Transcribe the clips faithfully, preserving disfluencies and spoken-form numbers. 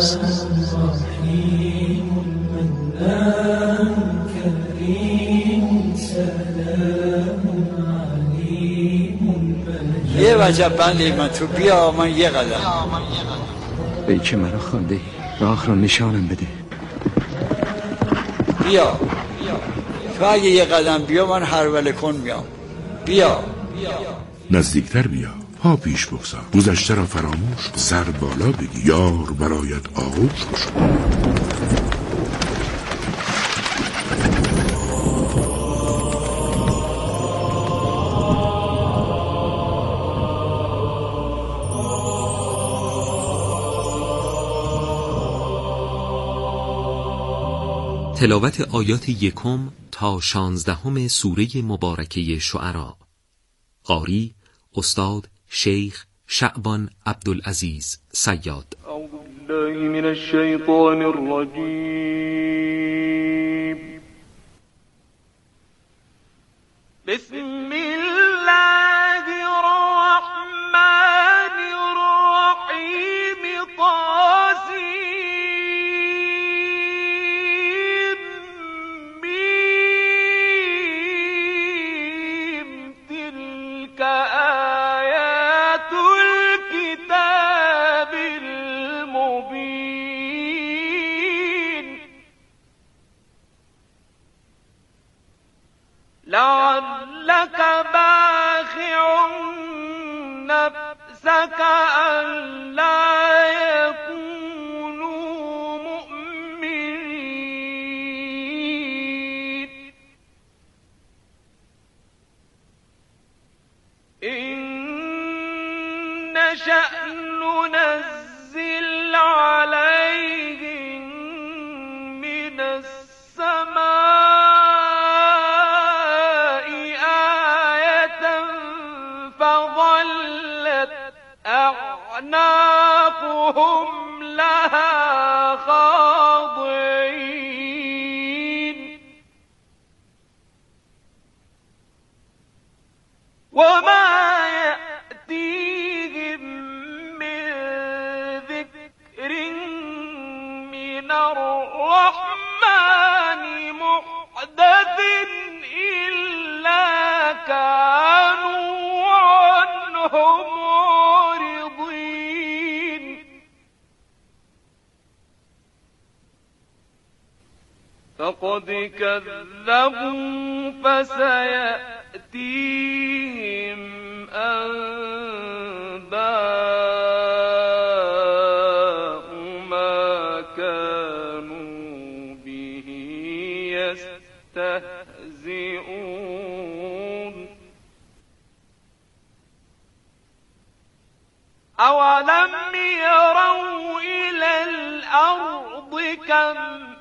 رحيم منان كريم سلام عليم مجيد. یه وجب بندی من تو بیا من یه قدم. ای که مرا خوانده راه را نشانم بده. بیا تو اگه یه قدم بیا من هروله کن میام. بیا نزدیکتر بیا، پا پیش بگذار، گذشته را فراموش، سر بالا بگی، یار برایت آغوش بشو. تلاوت آیات یکم تا شانزدهم سوره مبارکه شعرا. قاری استاد شیخ شعبان عبدالعزیز صیاد. اعوذ بالله من الشیطان الرجیم. بسم الله الرحمن الرحیم. طاسیم آيات الكتاب المبين. لعلك باخع نفسك ألا يكونوا مؤمنين. إن نشأ ننزل عليهم من السماء آية فظلت أعناقهم لها خاضعين. وما يأتيهم من ذكر من الرحمن محدث إلا كانوا عنه معرضين. فقد كذبوا فسيأتيهم أنباء ما كانوا به يستهزئون. أولم يروا إلى الأرض كم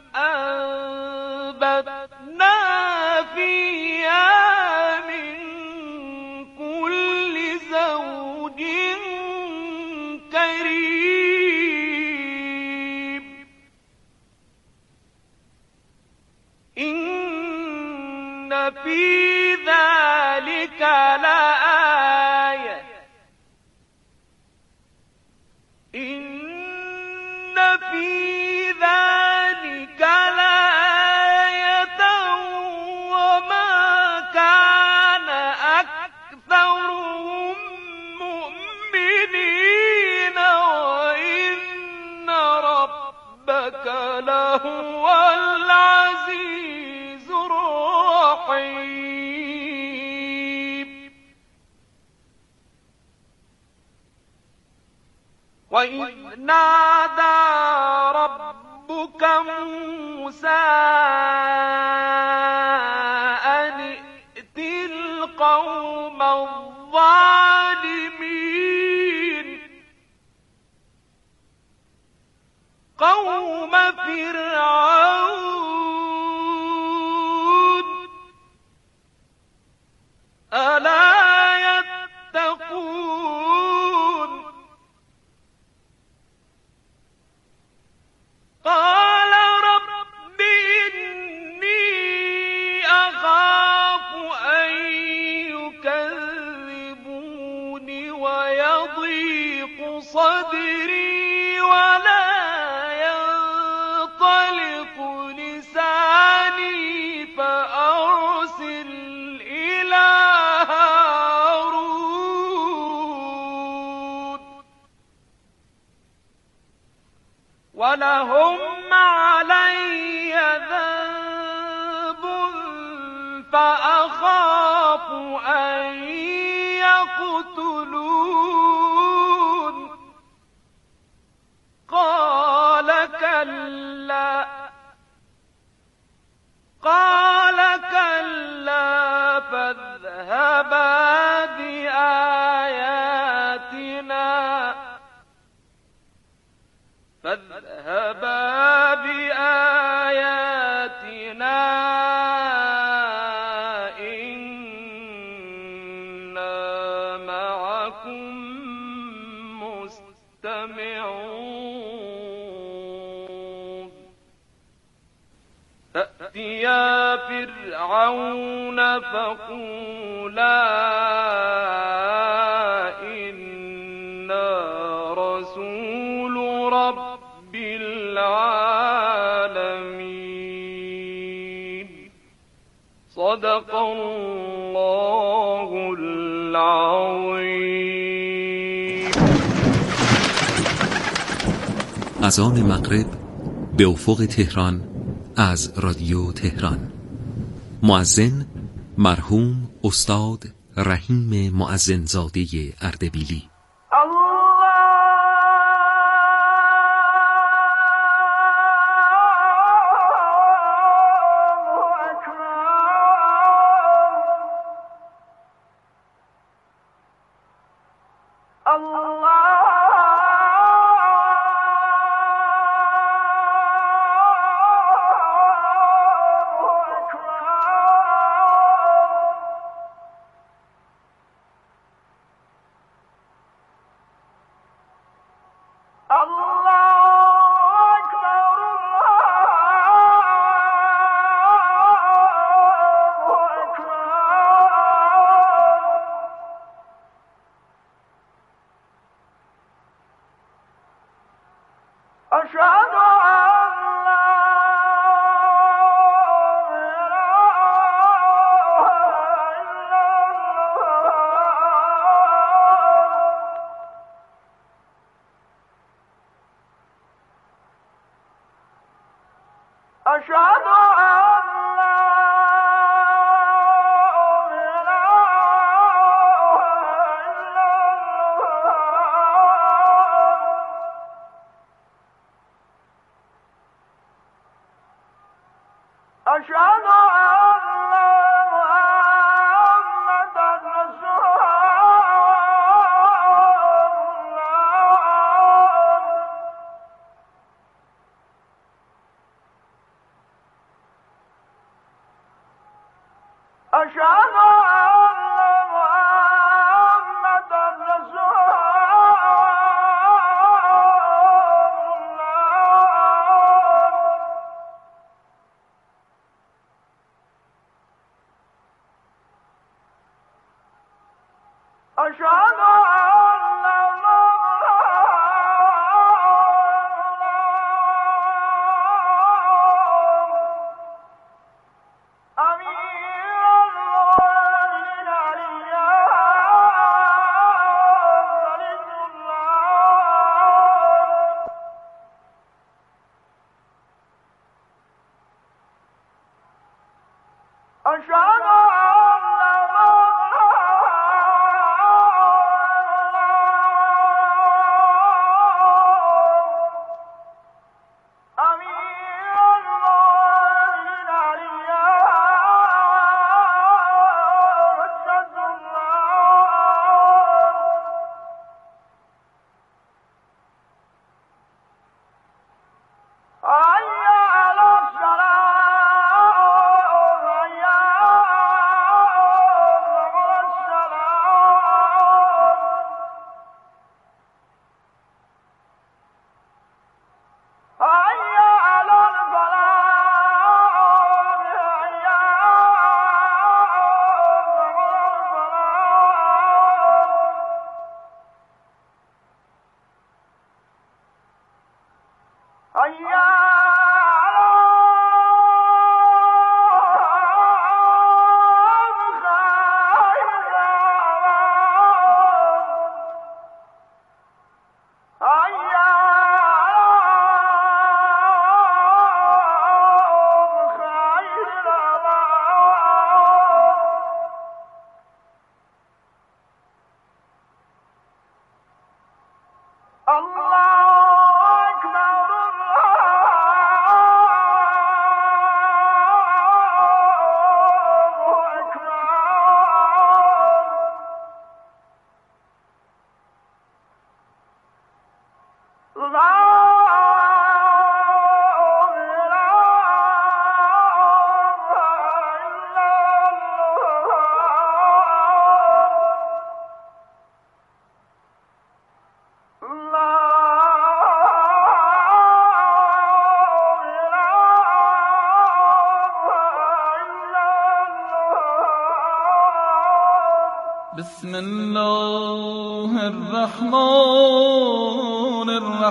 أنبتنا فيها من كل زوج كريم. إن في ذلك لآية. إن في ذلك لآية وما كان أكثرهم مؤمنين وإن ربك لهو العزيز الرحيم. وإذ نادى ربك موسى أن ائت القوم الظالمين قوم فرعون ألا يتقون. قال رب إني أخاف أن يكذبون ويضيق صدري ولا ولهم علي ذنب فأخاف أن يقتلون قال كلا قال كلا فاذهبا بآياتنا فاذهبا بآياتنا إنا معكم مستمعون فأتيا فرعون فقولا إنا رسول رب العالمين صدق الله العظيم. اذان مغرب به افق تهران از رادیو تهران. مؤذن مرحوم استاد رحیم مؤذنزاده اردبیلی.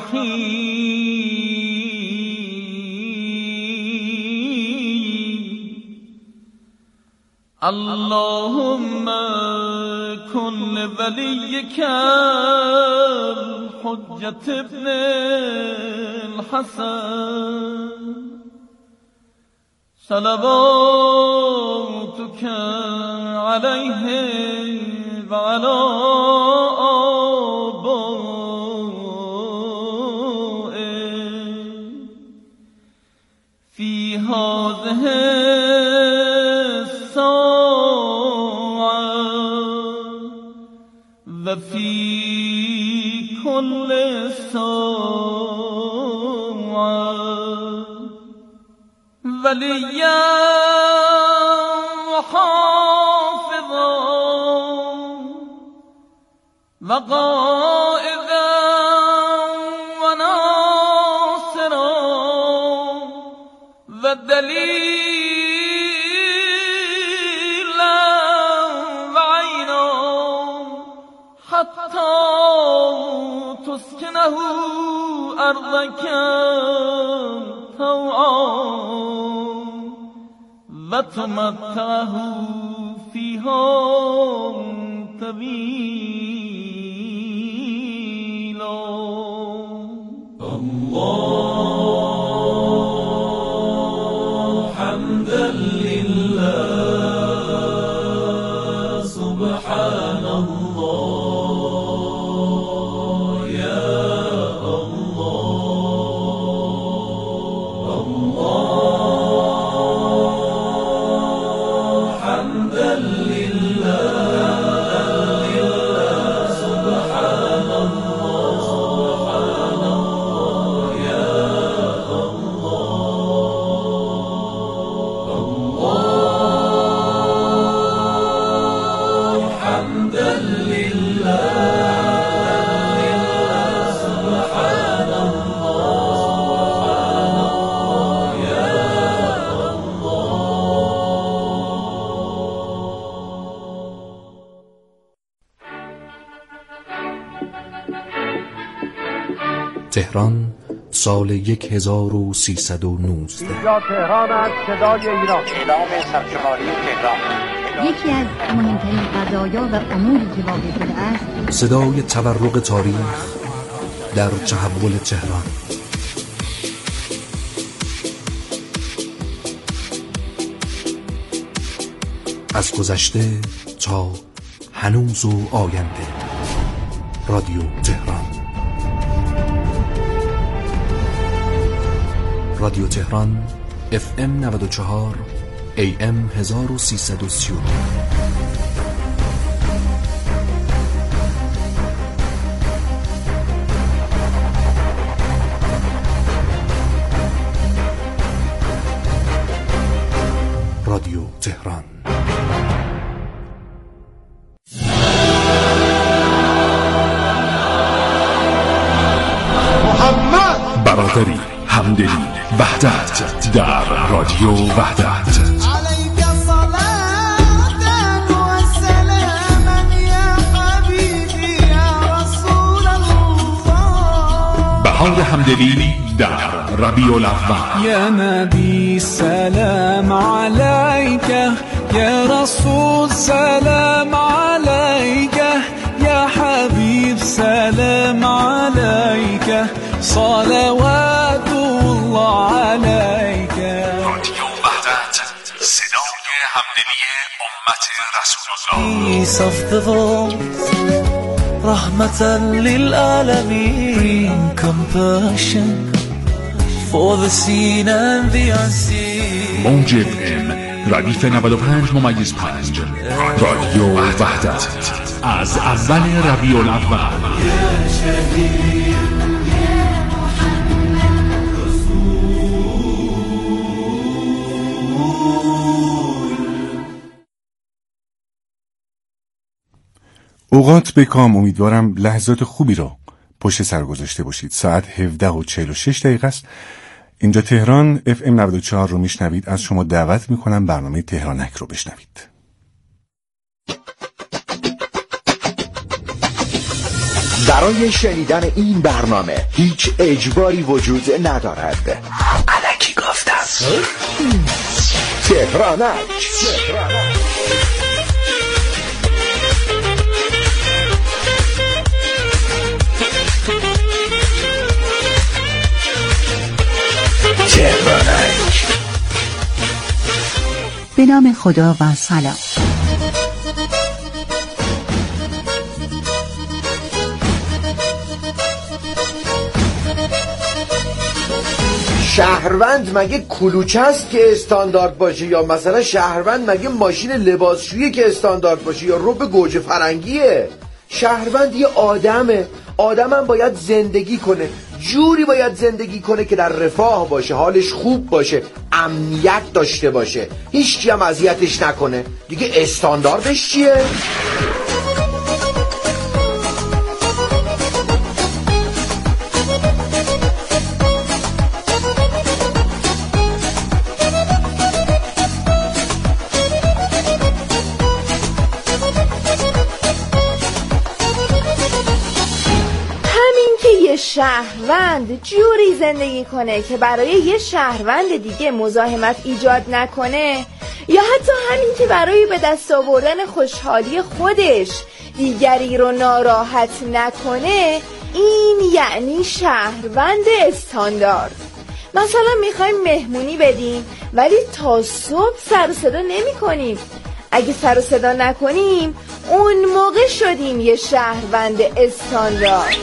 الرحيم اللهم كن لوليك الحجة ابن الحسن صلواتك عليه وعلى آبائه في هذه الساعة وفي كل ساعة وليا وحافظا وقائدا وناصرا ودليلا وعينا حتى تسكنه أرضك طوعا وتمتعه فيها طويلا الله حمدا لله سبحان الله يا الله الله حمدا لله سبحان الله سبحان الله يا الله الله حمدا لله سبحان الله سبحان الله يا تهران سال هزار و سیصد و نوزده. اینجا تهران است، صدای ایران. اعلام سرشماری تهران. یکی از مهمترین قضایا و اموری که واقع شده است صدای تورق تاریخ در تحول تهران. از گذشته تا هنوز و آینده. رادیو تهران. رادیو تهران اف ام نود و چهار ای ام هزار و سیصد و سی و دو. رادیو تهران. محمد برادری، همدلی، وحدت در رادیو وحدت. عليك صلاة وسلاما يا حبيبي يا رسول الله. بهار همدلی در ربیع الاول. يا نبي سلام عليك يا رسول سلام عليك يا حبيب سلام عليك صلوات الله عليك. رادیو وحدت، صدای همدلی امت رسول الله. Peace of the world رحمة للعالمين compassion for the seen and the unseen. موج اف ام ردیف نود و پنج ممیز پنج. رادیو وحدت از اول ربیع الاول. اوقات بکام. امیدوارم لحظات خوبی را پشت سر گذاشته باشید. ساعت هفده و چهل و شش دقیقه است. اینجا تهران اف ام نود و چهار رو میشنوید. از شما دعوت میکنم برنامه تهرانک رو بشنوید. برای شنیدن این برنامه هیچ اجباری وجود ندارد. الکی گفتم. تهرانک. تهرانک. به نام خدا و سلام. شهروند مگه کلوچه است که استاندارد باشه، یا مثلا شهروند مگه ماشین لباسشویی که استاندارد باشه، یا رب گوجه فرنگیه؟ شهروند یه آدمه. آدمم باید زندگی کنه، جوری باید زندگی کنه که در رفاه باشه، حالش خوب باشه، امنیت داشته باشه، هیچ کی هم اذیتش نکنه. دیگه استانداردش چیه؟ شهروند جوری زندگی کنه که برای یه شهروند دیگه مزاحمت ایجاد نکنه، یا حتی همین که برای به دست آوردن خوشحالی خودش دیگری رو ناراحت نکنه، این یعنی شهروند استاندارد. مثلا میخوایم مهمونی بدیم ولی تا صبح سر و صدا نمی کنیم. اگه سر و صدا نکنیم اون موقع شدیم یه شهروند استاندارد.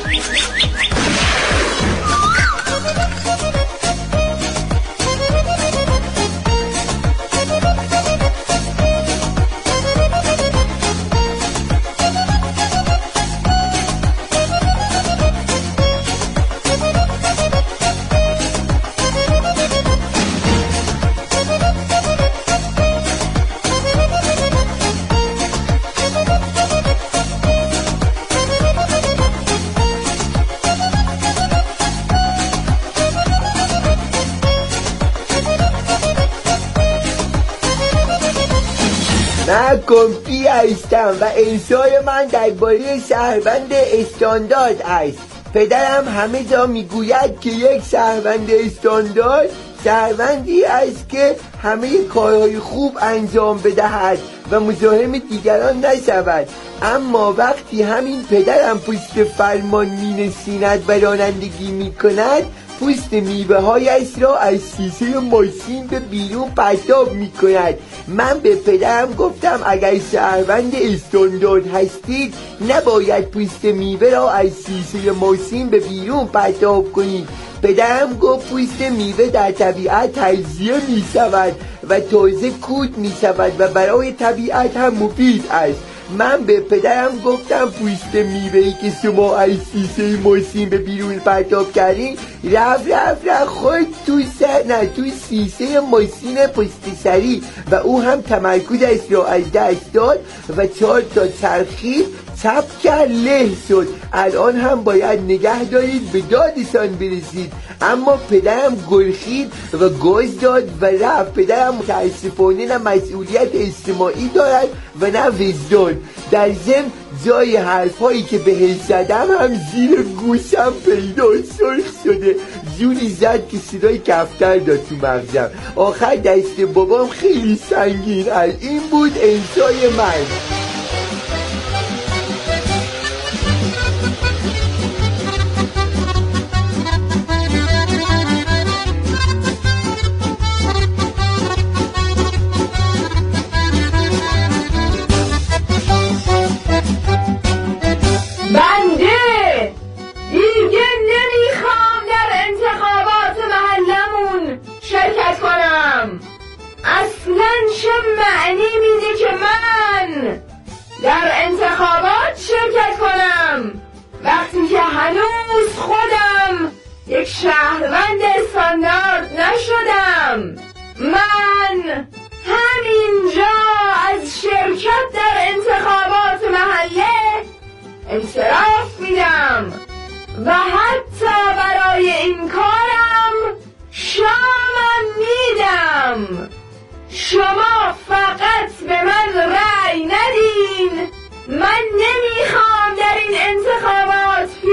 من کمپی هستم و انسای من درباره شهروند استاندارد است. پدرم همه جا میگوید که یک شهروند استاندارد شهروندی است که همه کارهای خوب انجام بدهد و مزاحم دیگران نشود. اما وقتی همین پدرم پشت فرمان مینشیند و رانندگی میکند، پوست میوه هایش را از شیشه ماشین به بیرون پرتاب می کند. من به پدرم گفتم اگر شهروند استاندارد هستید نباید پوست میوه را از شیشه ماشین به بیرون پرتاب کنید. پدرم گفت پوست میوه در طبیعت تجزیه می شود و تازه کود می شود و برای طبیعت هم مفید است. من به پدرم گفتم پوست میوه‌ای که شما از شیشه ماشین به بیرون پرتاب کردین رفت رفت رفت خود تو سر نه تو شیشه ماشین پشت سری و او هم تمرکزش را از دست داد و چهار تا چرخید چپ کرد، له شد. الان هم باید نگه دارید به دادشان برسید. اما پدرم گلخید و گاز داد و رفت. پدرم متاسفانه نه مسئولیت اجتماعی دارد و نه وجدان. در ضمن جای حرفایی که بهش زدم هم زیر گوشم پیدا سرخ شده. جوری زد که صدای کفتر داد تو مغزم. آخر دست بابام خیلی سنگین است. این بود انسای من. بنده دیگه نمیخوام در انتخابات محلمون شرکت کنم. اصلا چه معنی میده که من در انتخابات شرکت کنم وقتی که هنوز خودم یک شهروند استاندارد نشدم؟ من همینجا از شرکت در انتخابات محله انصراف میدم و حتی برای این کارم شامم میدم. شما فقط به من رأی ندین، من نمیخوام در این انتخابات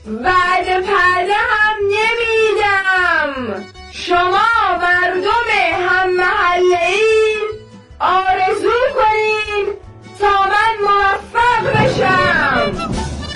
بعد پرده هم نمیدم. شما مردم هم محله‌ای آرزو کنین تا من موفق بشم.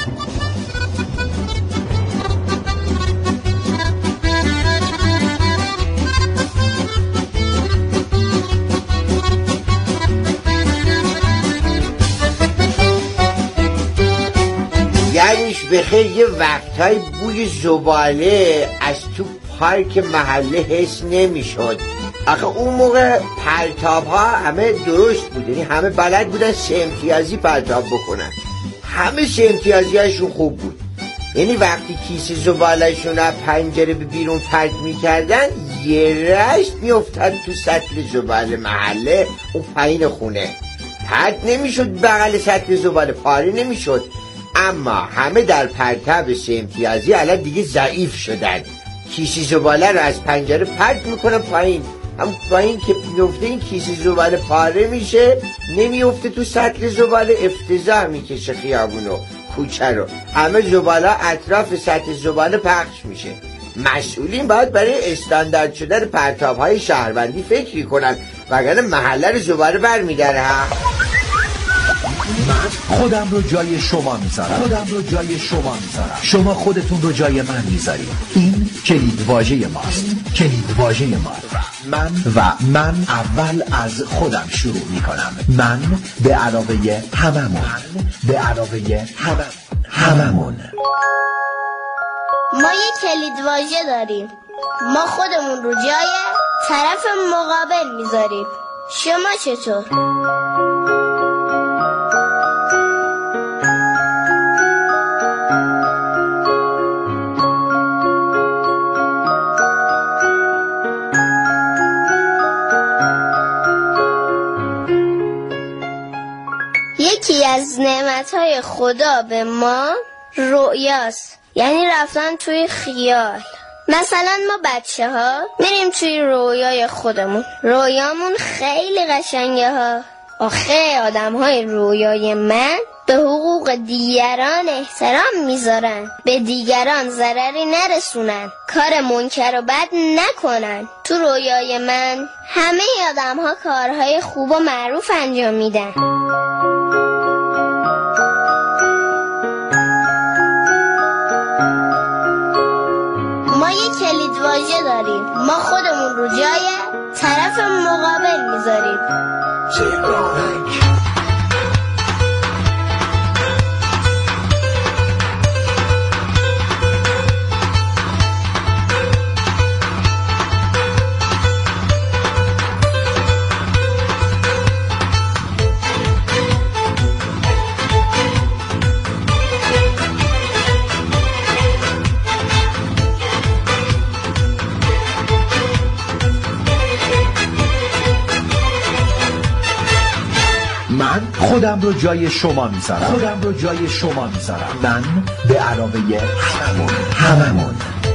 یعنیش بخیر یه وقتهای بوی زباله از تو پارک محله حس نمیشد. آخه اون موقع پرتاب ها همه درست بود، یعنی همه بلد بودن سه امتیازی پرتاب بکنن، همه سه امتیازی هاشون خوب بود. یعنی وقتی کیسه زبالهشون از پنجره به بیرون پرت میکردن یه رشت میافتاد تو سطل زباله محله اون پایین خونه، پرت نمیشد بغل سطل زباله، پاره نمیشد. اما همه در پرتاب سه امتیازی الان دیگه ضعیف شدن، کیسه زباله رو از پنجره پرت میکنن پایین، هم پایین که میفته این کیسه زباله پاره میشه، نمیفته تو سطل زباله، افتضاح میکشه خیابونو کوچه رو، همه زباله اطراف سطل زباله پخش میشه. مسئولین باید برای استاندارد شدن پرتاب های شهروندی فکری کنن، وگرنه محله رو زباله برمیداره. ها من خودم رو جای شما میذارم خودم رو جای شما میذارم شما خودتون رو جای من میذارید. این کلید واژه ماست، کلید واژه ما. من و من اول از خودم شروع میکنم. من به علاوه هممون، به علاوه هممون هممون ما یه کلید واژه داریم، ما خودمون رو جای طرف مقابل میذاریم. شما چطور؟ یکی از نعمتهای خدا به ما رؤیاست، یعنی رفتن توی خیال. مثلا ما بچه ها میریم توی رویای خودمون، رویامون خیلی قشنگه ها. آخه آدم های رویای من به حقوق دیگران احترام میذارن، به دیگران ضرری نرسونن، کار منکر و بد نکنن. تو رویای من همه آدم ها کارهای خوب و معروف انجام میدن. ما یک کلید واژه داریم، ما خودمون رو جای طرف مقابل میذاریم. تهرانک من خودم رو جای شما میذارم خودم رو جای شما میذارم من به علاوه هممون هممون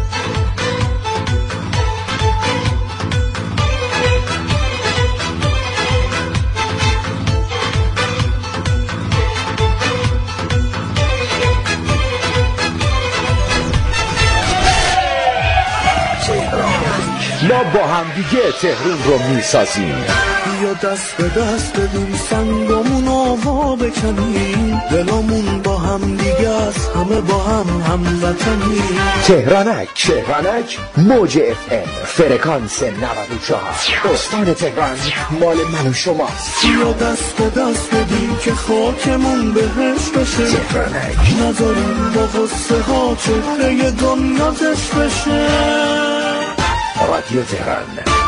ما با هم دیگه تهران رو میسازیم. بیا دست به دست بدیم سنگامون آوا بکنیم، دلامون با هم دیگه است، همه با هم هموطنیم. تهرانک تهرانک موج اف ام فرکانس نود و چهار، استان تهران مال من و شماست. بیا دست به دست بدیم که خاکمون بهش بشه، تهرانک نذاریم با غصه ها چهره دنیا زش بشه. رادیو تهران.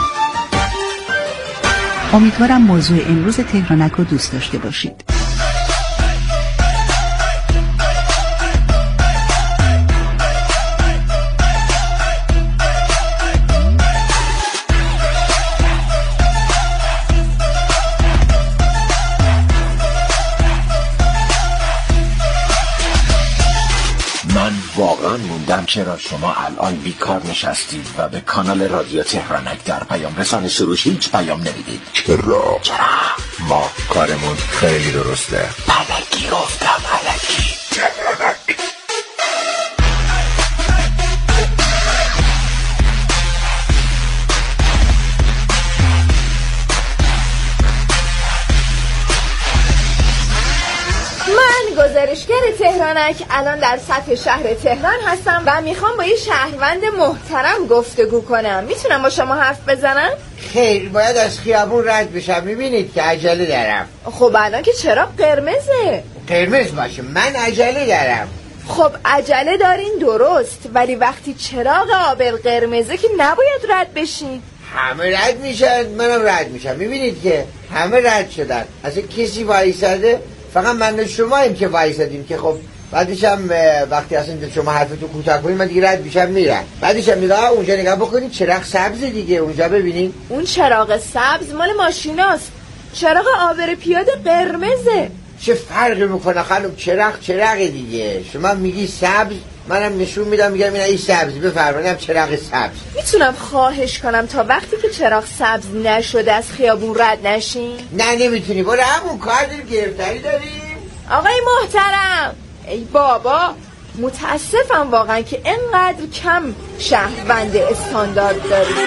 امیدوارم موضوع امروز تهرانک رو دوست داشته باشید. من واقعا موندم چرا شما الان بیکار نشستید و به کانال رادیو تهرانک در پیام رسان سروش هیچ پیام نمیدید. چرا؟ چرا؟ ما کارمون خیلی درسته. الکی گفتم الکی. تهرانک جانک، الان در سطح شهر تهران هستم و میخوام با یه شهروند محترم گفتگو کنم. میتونم با شما حرف بزنم؟ خیر، باید از خیابون رد بشم. میبینید که عجله دارم. خب الان که چراغ قرمزه. قرمز باشه، من عجله دارم. خب عجله دارین درست، ولی وقتی چراغ آبر قرمزه که نباید رد بشین. همه رد میشن، منم رد میشم. میبینید که همه رد شدن، اصلا کسی وایساده، فقط من و شماییم که وایسادیم که خب بعدش هم وقتی اصلا شما حرفتو کوتاه کنید من دیگه رد میشم میرم. بعدش هم نگاه اونجا نگاه بکنید، چراغ سبز دیگه اونجا ببینید. اون چراغ سبز مال ماشیناست، چراغ آبر پیاده قرمزه. چه فرقی میکنه خانم؟ چراغ چراغ دیگه. شما میگی سبز، منم نشون میدم میگم این ای سبز، بفرمایید چراغ سبز. میتونم خواهش کنم تا وقتی که چراغ سبز نشده از خیابون رد نشین؟ نه نمیتونی، برو همون کار داریم، گرفتاری داریم. آقای محترم، ای بابا، متاسفم واقعا که اینقدر کم شهروند استاندارد داریم.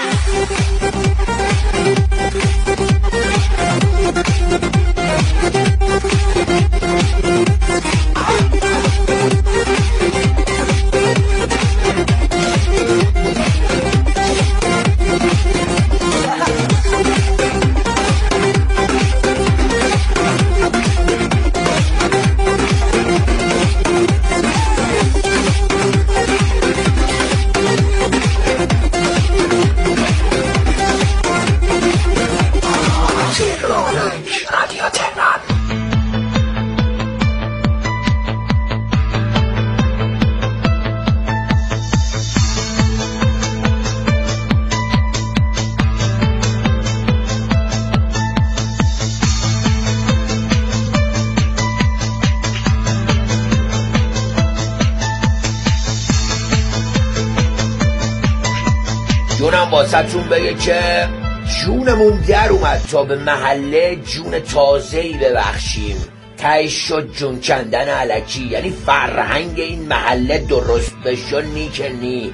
جونم واسه‌تون بگه که جونمون در اومد تا به محله جون تازه‌ای ببخشیم. تهش شد جون کندن الکی، یعنی فرهنگ این محله درست بشو نیک نی.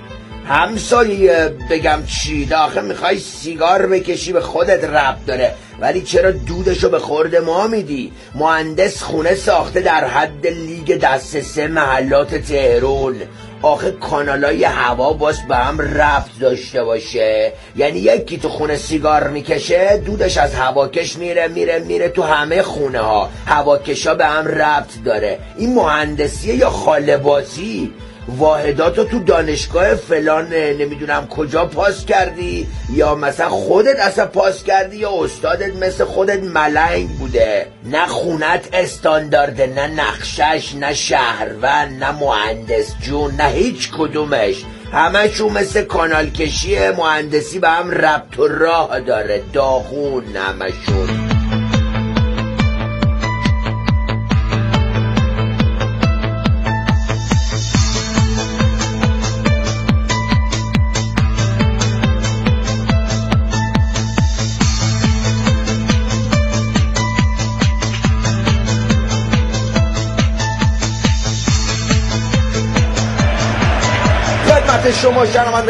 همسایه بگم چی؟ آخه میخوای سیگار بکشی به خودت ربط داره، ولی چرا دودشو به خورد ما میدی؟ مهندس خونه ساخته در حد لیگ دست سه محلات تهران. آخه کانالای هوا باز به هم ربط داشته باشه، یعنی یکی تو خونه سیگار میکشه دودش از هواکش میره میره میره تو همه خونه ها. هواکشا به هم ربط داره. این مهندسیه یا خاله‌بازی؟ واحداتو تو دانشگاه فلان نمیدونم کجا پاس کردی، یا مثلا خودت اصلا پاس کردی، یا استادت مثل خودت ملنگ بوده؟ نه خونت استاندارده، نه نقشش، نه شهروند، نه مهندس جون، نه هیچ کدومش. همشون مثل کانال کشی مهندسی به هم ربط و راه داره، داغون همشون. شما شنونده